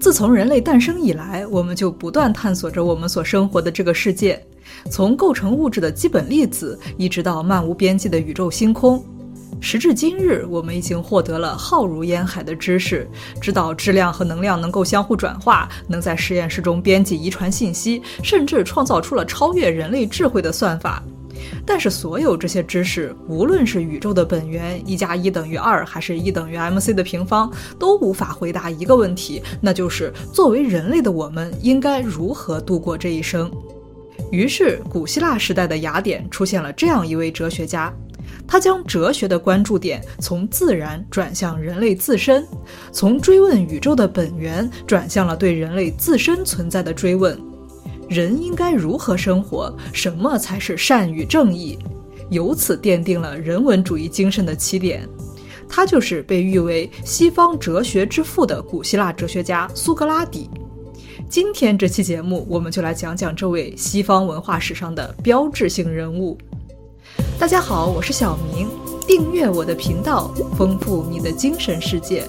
自从人类诞生以来，我们就不断探索着我们所生活的这个世界，从构成物质的基本粒子，一直到漫无边际的宇宙星空。时至今日，我们已经获得了浩如烟海的知识，知道质量和能量能够相互转化，能在实验室中编辑遗传信息，甚至创造出了超越人类智慧的算法。但是所有这些知识，无论是宇宙的本源1+1=2，还是1等于mc的平方，都无法回答一个问题，那就是作为人类的我们应该如何度过这一生。于是古希腊时代的雅典出现了这样一位哲学家，他将哲学的关注点从自然转向人类自身，从追问宇宙的本源转向了对人类自身存在的追问。人应该如何生活？什么才是善与正义？由此奠定了人文主义精神的起点。他就是被誉为西方哲学之父的古希腊哲学家苏格拉底。今天这期节目，我们就来讲讲这位西方文化史上的标志性人物。大家好，我是小明，订阅我的频道，丰富你的精神世界。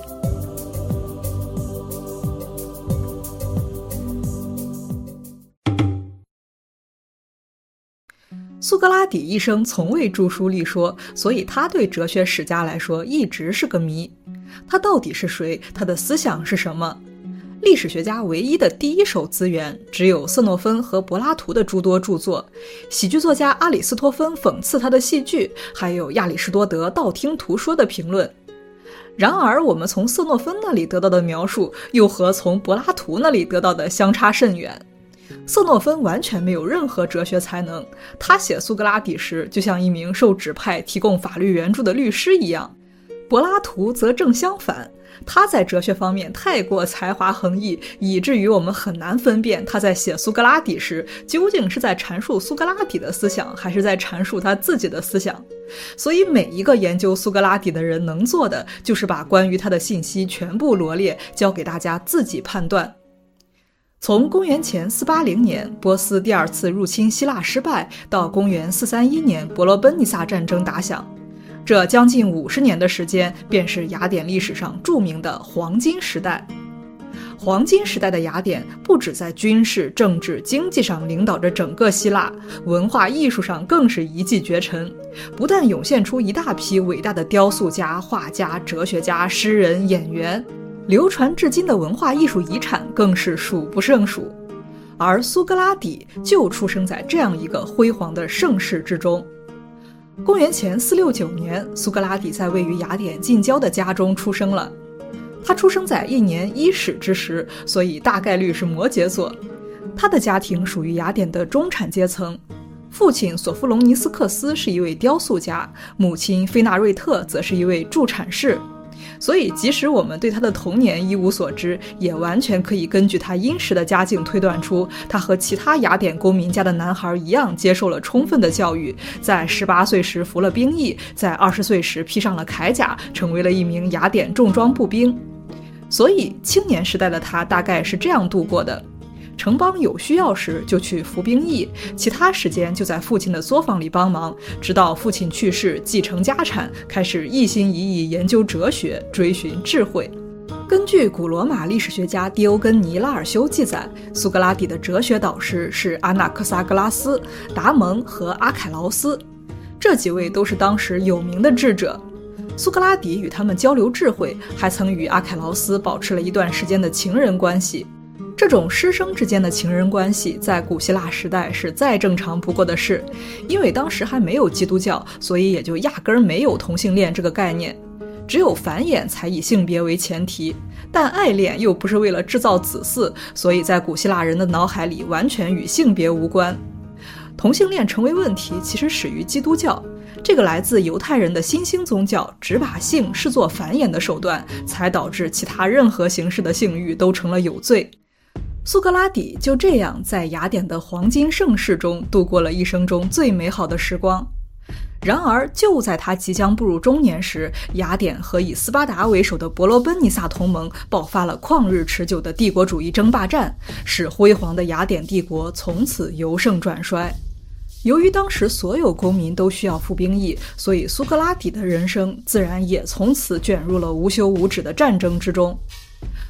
苏格拉底一生从未著书立说，所以他对哲学史家来说一直是个谜。他到底是谁？他的思想是什么？历史学家唯一的第一手资源只有瑟诺芬和柏拉图的诸多著作，喜剧作家阿里斯托芬讽刺他的戏剧，还有亚里士多德道听途说的评论。然而我们从瑟诺芬那里得到的描述又和从柏拉图那里得到的相差甚远。瑟诺芬完全没有任何哲学才能，他写苏格拉底时就像一名受指派提供法律援助的律师一样。柏拉图则正相反，他在哲学方面太过才华横溢，以至于我们很难分辨他在写苏格拉底时究竟是在阐述苏格拉底的思想，还是在阐述他自己的思想。所以每一个研究苏格拉底的人能做的，就是把关于他的信息全部罗列，交给大家自己判断。从公元前480年波斯第二次入侵希腊失败，到公元431年伯罗奔尼撒战争打响，这将近50年的时间，便是雅典历史上著名的黄金时代。黄金时代的雅典不只在军事、政治、经济上领导着整个希腊，文化艺术上更是一骑绝尘，不但涌现出一大批伟大的雕塑家、画家、哲学家、诗人、演员，流传至今的文化艺术遗产更是数不胜数。而苏格拉底就出生在这样一个辉煌的盛世之中。公元前469年，苏格拉底在位于雅典近郊的家中出生了。他出生在一年伊始之时，所以大概率是摩羯座。他的家庭属于雅典的中产阶层，父亲索夫隆尼斯克斯是一位雕塑家，母亲菲纳瑞特则是一位助产士。所以即使我们对他的童年一无所知，也完全可以根据他殷实的家境推断出，他和其他雅典公民家的男孩一样，接受了充分的教育，在18岁时服了兵役，在20岁时披上了铠甲，成为了一名雅典重装步兵。所以青年时代的他大概是这样度过的：城邦有需要时就去服兵役，其他时间就在父亲的作坊里帮忙，直到父亲去世继承家产，开始一心一意研究哲学，追寻智慧。根据古罗马历史学家狄欧根尼·拉尔修记载，苏格拉底的哲学导师是阿纳克萨格拉斯、达蒙和阿凯劳斯，这几位都是当时有名的智者。苏格拉底与他们交流智慧，还曾与阿凯劳斯保持了一段时间的情人关系。这种师生之间的情人关系在古希腊时代是再正常不过的事，因为当时还没有基督教，所以也就压根儿没有同性恋这个概念，只有繁衍才以性别为前提，但爱恋又不是为了制造子嗣，所以在古希腊人的脑海里完全与性别无关。同性恋成为问题其实始于基督教，这个来自犹太人的新兴宗教只把性视作繁衍的手段，才导致其他任何形式的性欲都成了有罪。苏格拉底就这样在雅典的黄金盛世中度过了一生中最美好的时光。然而就在他即将步入中年时，雅典和以斯巴达为首的伯罗奔尼撒同盟爆发了旷日持久的帝国主义争霸战，使辉煌的雅典帝国从此由盛转衰。由于当时所有公民都需要服兵役，所以苏格拉底的人生自然也从此卷入了无休无止的战争之中。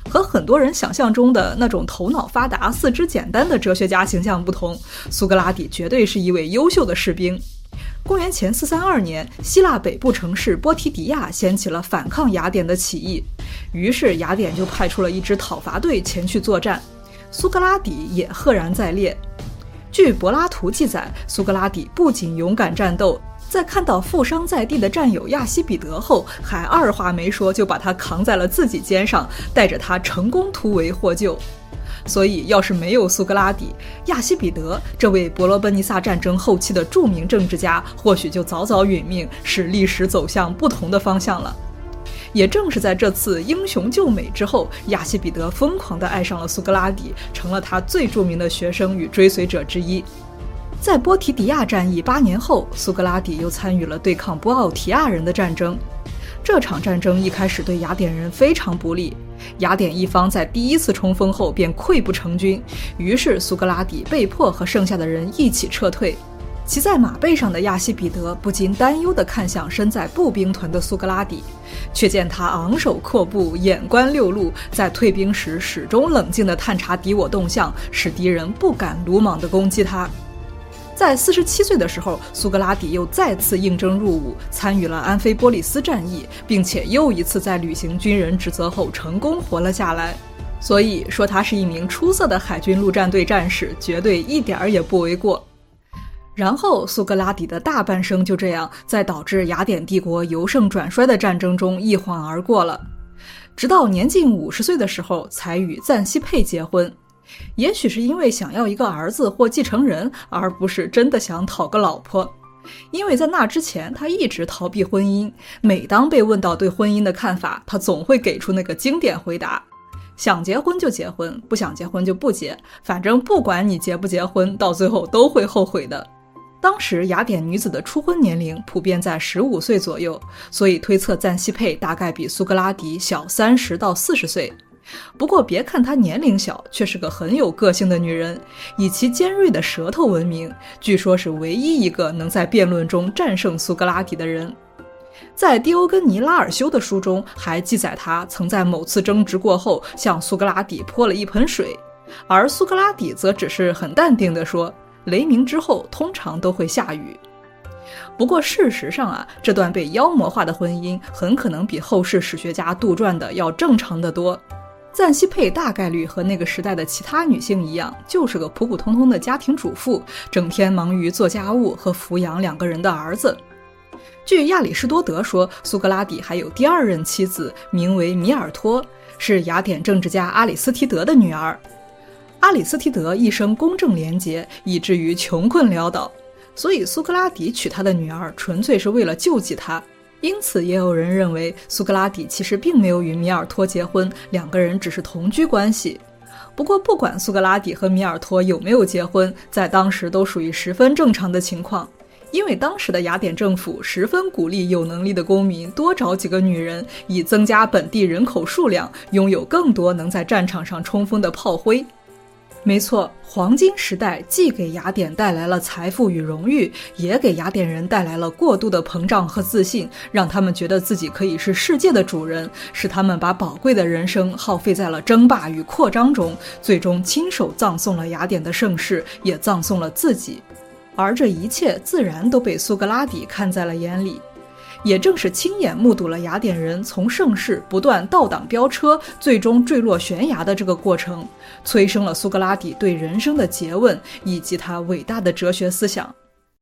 和很多人想象中的那种头脑发达、四肢简单的哲学家形象不同，苏格拉底绝对是一位优秀的士兵。公元前432年，希腊北部城市波提迪亚掀起了反抗雅典的起义，于是雅典就派出了一支讨伐队前去作战，苏格拉底也赫然在列。据柏拉图记载，苏格拉底不仅勇敢战斗，在看到负伤在地的战友亚西比德后，还二话没说就把他扛在了自己肩上，带着他成功突围获救。所以要是没有苏格拉底，亚西比德这位伯罗奔尼撒战争后期的著名政治家或许就早早殒命，使历史走向不同的方向了。也正是在这次英雄救美之后，亚西比德疯狂地爱上了苏格拉底，成了他最著名的学生与追随者之一。在波提迪亚战役8年后，苏格拉底又参与了对抗波奥提亚人的战争。这场战争一开始对雅典人非常不利，雅典一方在第一次冲锋后便溃不成军，于是苏格拉底被迫和剩下的人一起撤退。骑在马背上的亚西比德不禁担忧地看向身在步兵团的苏格拉底，却见他昂首阔步，眼观六路，在退兵时始终冷静地探查敌我动向，使敌人不敢鲁莽地攻击他。在47岁的时候，苏格拉底又再次应征入伍，参与了安菲波利斯战役，并且又一次在履行军人职责后成功活了下来。所以说他是一名出色的海军陆战队战士，绝对一点也不为过。然后苏格拉底的大半生就这样在导致雅典帝国由盛转衰的战争中一晃而过了，直到年近50岁的时候才与赞西佩结婚。也许是因为想要一个儿子或继承人，而不是真的想讨个老婆。因为在那之前他一直逃避婚姻，每当被问到对婚姻的看法，他总会给出那个经典回答：想结婚就结婚，不想结婚就不结，反正不管你结不结婚，到最后都会后悔的。当时雅典女子的初婚年龄普遍在15岁左右，所以推测赞西佩大概比苏格拉底小30到40岁。不过别看她年龄小，却是个很有个性的女人，以其尖锐的舌头闻名，据说是唯一一个能在辩论中战胜苏格拉底的人。在狄欧根尼拉尔修的书中还记载她曾在某次争执过后向苏格拉底泼了一盆水，而苏格拉底则只是很淡定地说，雷鸣之后通常都会下雨。不过事实上这段被妖魔化的婚姻很可能比后世史学家杜撰的要正常得多。赞西佩大概率和那个时代的其他女性一样，就是个普普通通的家庭主妇，整天忙于做家务和抚养2个人的儿子。据亚里士多德说，苏格拉底还有第2任妻子，名为米尔托，是雅典政治家阿里斯提德的女儿。阿里斯提德一生公正廉洁，以至于穷困潦倒，所以苏格拉底娶他的女儿纯粹是为了救济他。因此也有人认为苏格拉底其实并没有与米尔托结婚，2个人只是同居关系。不过不管苏格拉底和米尔托有没有结婚，在当时都属于十分正常的情况，因为当时的雅典政府十分鼓励有能力的公民多找几个女人，以增加本地人口数量，拥有更多能在战场上冲锋的炮灰。没错，黄金时代既给雅典带来了财富与荣誉，也给雅典人带来了过度的膨胀和自信，让他们觉得自己可以是世界的主人，使他们把宝贵的人生耗费在了争霸与扩张中，最终亲手葬送了雅典的盛世，也葬送了自己。而这一切自然都被苏格拉底看在了眼里。也正是亲眼目睹了雅典人从盛世不断倒挡飙车，最终坠落悬崖的这个过程，催生了苏格拉底对人生的诘问，以及他伟大的哲学思想。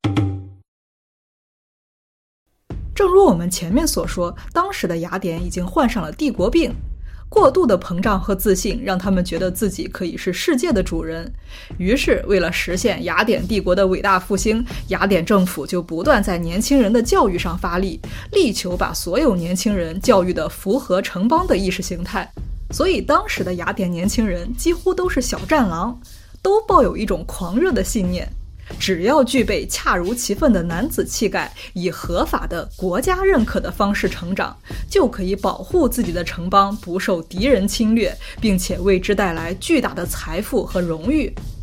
正如我们前面所说，当时的雅典已经患上了帝国病，过度的膨胀和自信让他们觉得自己可以是世界的主人，于是为了实现雅典帝国的伟大复兴，雅典政府就不断在年轻人的教育上发力，力求把所有年轻人教育的符合城邦的意识形态。所以当时的雅典年轻人几乎都是小战狼，都抱有一种狂热的信念，只要具备恰如其分的男子气概，以合法的国家认可的方式成长，就可以保护自己的城邦不受敌人侵略，并且为之带来巨大的财富和荣誉。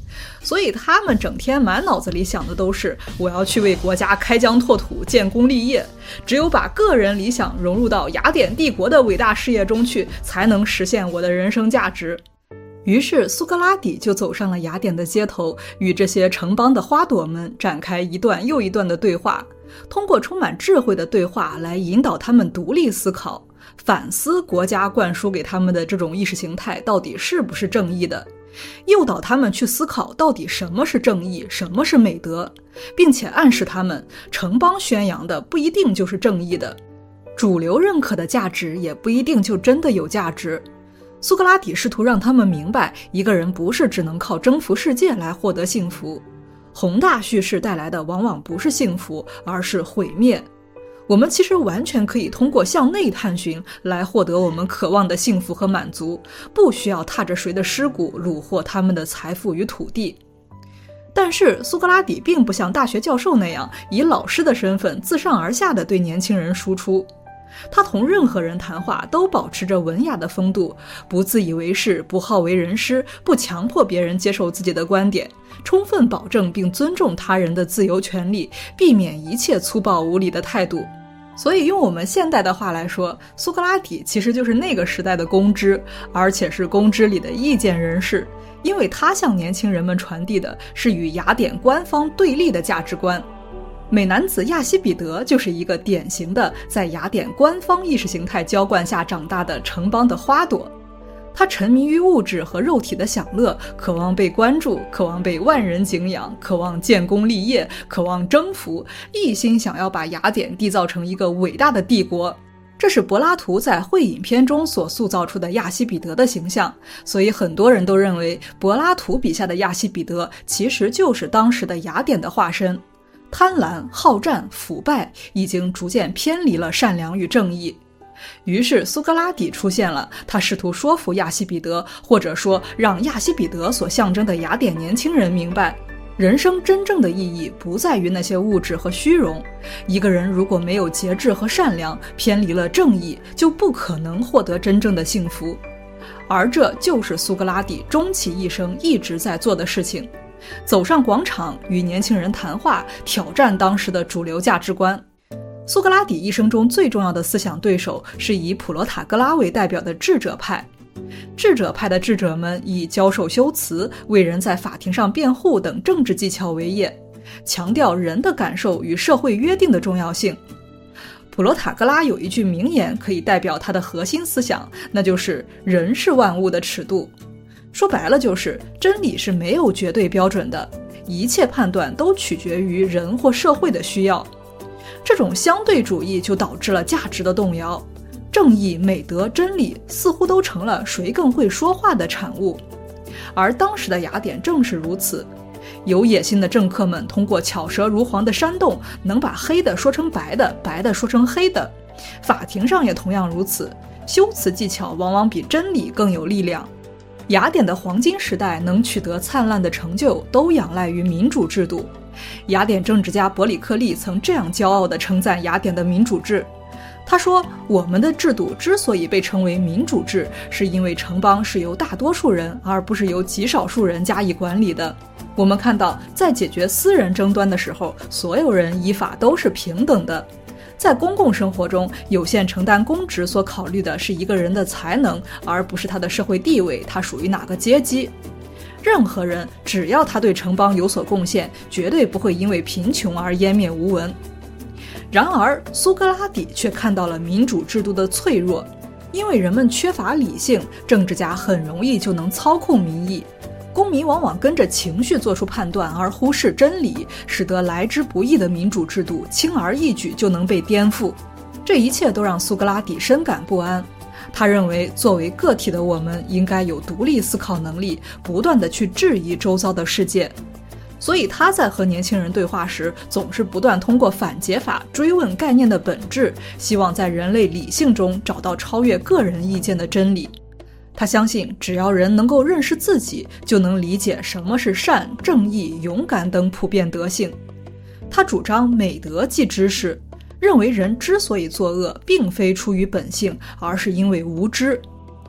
所以他们整天满脑子里想的都是我要去为国家开疆拓土、建功立业，只有把个人理想融入到雅典帝国的伟大事业中去，才能实现我的人生价值。于是苏格拉底就走上了雅典的街头，与这些城邦的花朵们展开一段又一段的对话，通过充满智慧的对话来引导他们独立思考，反思国家灌输给他们的这种意识形态到底是不是正义的，诱导他们去思考到底什么是正义，什么是美德，并且暗示他们城邦宣扬的不一定就是正义的，主流认可的价值也不一定就真的有价值。苏格拉底试图让他们明白，一个人不是只能靠征服世界来获得幸福，宏大叙事带来的往往不是幸福，而是毁灭。我们其实完全可以通过向内探寻来获得我们渴望的幸福和满足，不需要踏着谁的尸骨虏获他们的财富与土地。但是苏格拉底并不像大学教授那样以老师的身份自上而下地对年轻人输出，他同任何人谈话都保持着文雅的风度，不自以为是，不好为人师，不强迫别人接受自己的观点，充分保证并尊重他人的自由权利，避免一切粗暴无礼的态度。所以用我们现代的话来说，苏格拉底其实就是那个时代的公知，而且是公知里的意见人士，因为他向年轻人们传递的是与雅典官方对立的价值观。美男子亚西比德就是一个典型的在雅典官方意识形态浇灌下长大的城邦的花朵，他沉迷于物质和肉体的享乐，渴望被关注，渴望被万人敬仰，渴望建功立业，渴望征服，一心想要把雅典缔造成一个伟大的帝国。这是柏拉图在《会饮篇》中所塑造出的亚西比德的形象，所以很多人都认为柏拉图笔下的亚西比德其实就是当时的雅典的化身。贪婪、好战、腐败已经逐渐偏离了善良与正义。于是苏格拉底出现了，他试图说服亚西比德，或者说让亚西比德所象征的雅典年轻人明白，人生真正的意义不在于那些物质和虚荣，一个人如果没有节制和善良，偏离了正义，就不可能获得真正的幸福。而这就是苏格拉底终其一生一直在做的事情，走上广场与年轻人谈话，挑战当时的主流价值观。苏格拉底一生中最重要的思想对手是以普罗塔戈拉为代表的智者派。智者派的智者们以教授修辞、为人在法庭上辩护等政治技巧为业，强调人的感受与社会约定的重要性。普罗塔戈拉有一句名言可以代表他的核心思想，那就是人是万物的尺度。说白了就是真理是没有绝对标准的，一切判断都取决于人或社会的需要。这种相对主义就导致了价值的动摇，正义、美德、真理似乎都成了谁更会说话的产物。而当时的雅典正是如此，有野心的政客们通过巧舌如簧的煽动，能把黑的说成白的，白的说成黑的。法庭上也同样如此，修辞技巧往往比真理更有力量。雅典的黄金时代能取得灿烂的成就，都仰赖于民主制度。雅典政治家伯里克利曾这样骄傲地称赞雅典的民主制，他说，我们的制度之所以被称为民主制，是因为城邦是由大多数人而不是由极少数人加以管理的。我们看到，在解决私人争端的时候，所有人依法都是平等的。在公共生活中，有限承担公职所考虑的是一个人的才能，而不是他的社会地位，他属于哪个阶级。任何人只要他对城邦有所贡献，绝对不会因为贫穷而湮灭无闻。然而苏格拉底却看到了民主制度的脆弱，因为人们缺乏理性，政治家很容易就能操控民意，公民往往跟着情绪做出判断而忽视真理，使得来之不易的民主制度轻而易举就能被颠覆。这一切都让苏格拉底深感不安。他认为作为个体的我们应该有独立思考能力，不断地去质疑周遭的世界。所以他在和年轻人对话时，总是不断通过反解法追问概念的本质，希望在人类理性中找到超越个人意见的真理。他相信只要人能够认识自己，就能理解什么是善、正义、勇敢等普遍德性。他主张美德即知识，认为人之所以作恶，并非出于本性，而是因为无知。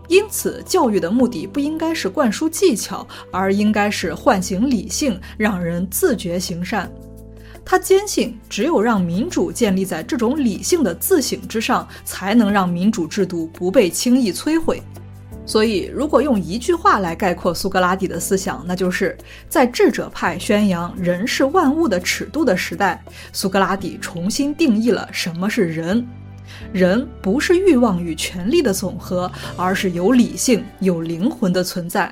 因此，教育的目的不应该是灌输技巧，而应该是唤醒理性，让人自觉行善。他坚信，只有让民主建立在这种理性的自省之上，才能让民主制度不被轻易摧毁。所以，如果用一句话来概括苏格拉底的思想，那就是在智者派宣扬人是万物的尺度的时代，苏格拉底重新定义了什么是人。人不是欲望与权力的总和，而是有理性、有灵魂的存在。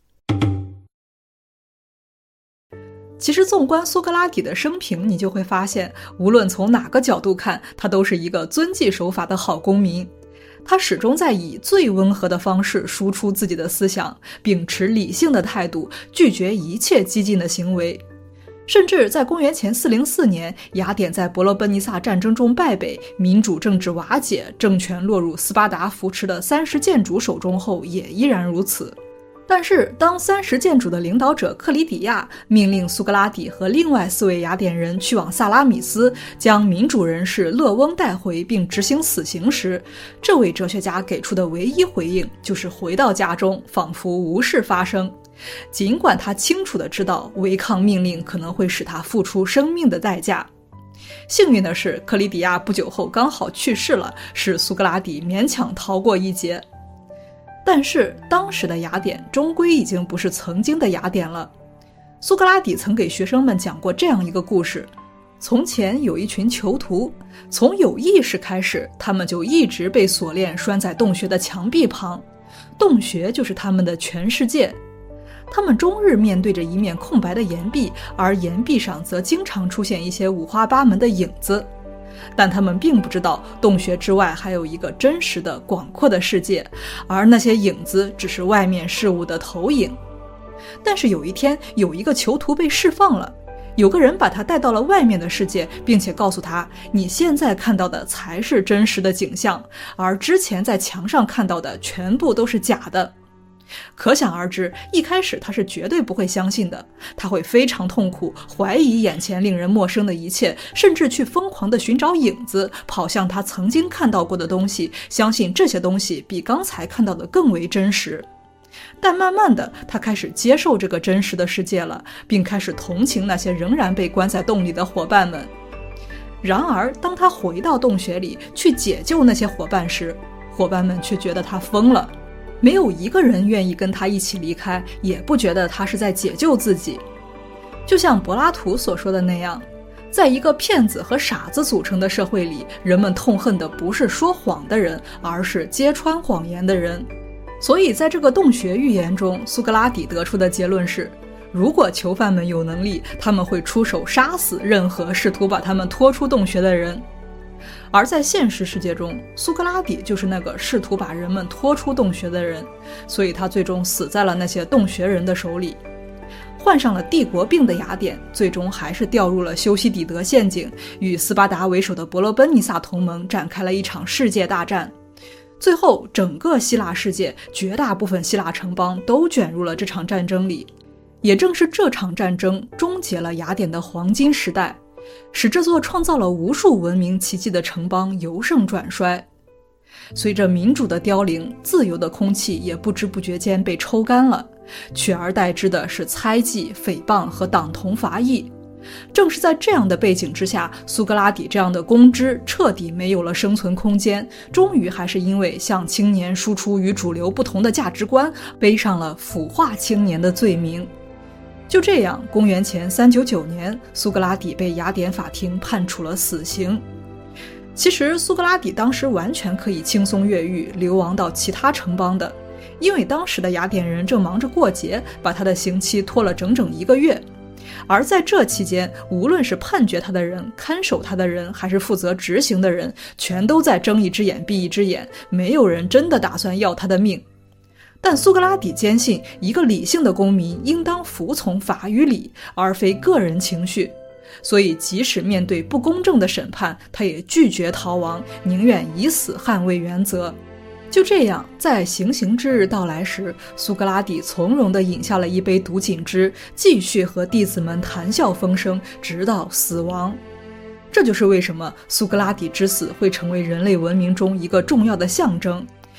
其实纵观苏格拉底的生平，你就会发现，无论从哪个角度看，他都是一个遵纪守法的好公民。他始终在以最温和的方式输出自己的思想，秉持理性的态度，拒绝一切激进的行为。甚至在公元前404年，雅典在伯罗奔尼撒战争中败北，民主政治瓦解，政权落入斯巴达扶持的30建主手中后，也依然如此。但是当30建主的领导者克里底亚命令苏格拉底和另外4位雅典人去往萨拉米斯，将民主人士勒翁带回并执行死刑时，这位哲学家给出的唯一回应就是回到家中，仿佛无事发生。尽管他清楚地知道违抗命令可能会使他付出生命的代价。幸运的是，克里底亚不久后刚好去世了，使苏格拉底勉强逃过一劫。但是当时的雅典终归已经不是曾经的雅典了。苏格拉底曾给学生们讲过这样一个故事：从前有一群囚徒，从有意识开始，他们就一直被锁链拴在洞穴的墙壁旁，洞穴就是他们的全世界。他们终日面对着一面空白的岩壁，而岩壁上则经常出现一些五花八门的影子。但他们并不知道，洞穴之外还有一个真实的广阔的世界，而那些影子只是外面事物的投影。但是有一天，有一个囚徒被释放了，有个人把他带到了外面的世界，并且告诉他，你现在看到的才是真实的景象，而之前在墙上看到的全部都是假的。可想而知，一开始他是绝对不会相信的，他会非常痛苦，怀疑眼前令人陌生的一切，甚至去疯狂地寻找影子，跑向他曾经看到过的东西，相信这些东西比刚才看到的更为真实。但慢慢的，他开始接受这个真实的世界了，并开始同情那些仍然被关在洞里的伙伴们。然而当他回到洞穴里去解救那些伙伴时，伙伴们却觉得他疯了，没有一个人愿意跟他一起离开，也不觉得他是在解救自己。就像柏拉图所说的那样，在一个骗子和傻子组成的社会里，人们痛恨的不是说谎的人，而是揭穿谎言的人。所以在这个洞穴寓言中，苏格拉底得出的结论是，如果囚犯们有能力，他们会出手杀死任何试图把他们拖出洞穴的人。而在现实世界中，苏格拉底就是那个试图把人们拖出洞穴的人，所以他最终死在了那些洞穴人的手里。患上了帝国病的雅典，最终还是掉入了修昔底德陷阱，与斯巴达为首的伯罗奔尼撒同盟展开了一场世界大战。最后，整个希腊世界，绝大部分希腊城邦都卷入了这场战争里。也正是这场战争终结了雅典的黄金时代，使这座创造了无数文明奇迹的城邦由盛转衰。随着民主的凋零，自由的空气也不知不觉间被抽干了，取而代之的是猜忌、诽谤和党同伐异。正是在这样的背景之下，苏格拉底这样的公知彻底没有了生存空间，终于还是因为向青年输出与主流不同的价值观，背上了腐化青年的罪名。就这样，公元前399年，苏格拉底被雅典法庭判处了死刑。其实苏格拉底当时完全可以轻松越狱，流亡到其他城邦的，因为当时的雅典人正忙着过节，把他的刑期拖了整整1个月。而在这期间，无论是判决他的人、看守他的人，还是负责执行的人，全都在睁一只眼闭一只眼，没有人真的打算要他的命。但苏格拉底坚信，一个理性的公民应当服从法与理，而非个人情绪。所以即使面对不公正的审判，他也拒绝逃亡，宁愿以死捍卫原则。就这样，在行刑之日到来时，苏格拉底从容地饮下了一杯毒锦汁，继续和弟子们谈笑风生，直到死亡。这就是为什么苏格拉底之死会成为人类文明中一个重要的象征。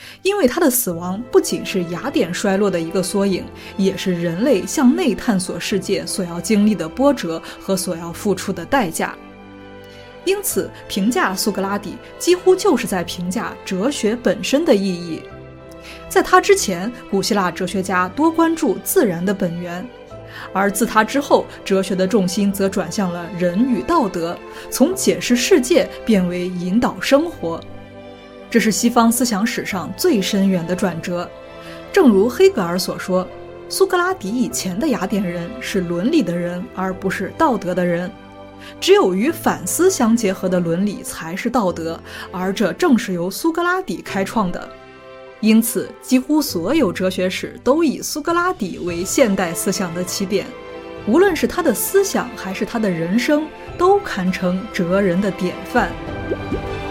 因为他的死亡不仅是雅典衰落的一个缩影，也是人类向内探索世界所要经历的波折和所要付出的代价。因此，评价苏格拉底几乎就是在评价哲学本身的意义。在他之前，古希腊哲学家多关注自然的本源，而自他之后，哲学的重心则转向了人与道德，从解释世界变为引导生活。这是西方思想史上最深远的转折。正如黑格尔所说，苏格拉底以前的雅典人是伦理的人，而不是道德的人。只有与反思相结合的伦理才是道德，而这正是由苏格拉底开创的。因此，几乎所有哲学史都以苏格拉底为现代思想的起点，无论是他的思想还是他的人生，都堪称哲人的典范。